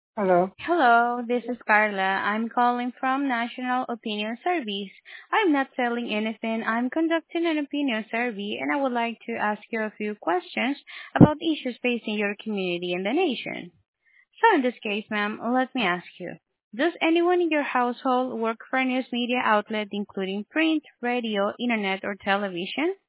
Hello. Hello, this is Carla. I'm calling from National Opinion Service. I'm not selling anything. I'm conducting an opinion survey and I would like to ask you a few questions about issues facing your community and the nation. So in this case, ma'am, let me ask you. Does anyone in your household work for a news media outlet including print, radio, internet, or television?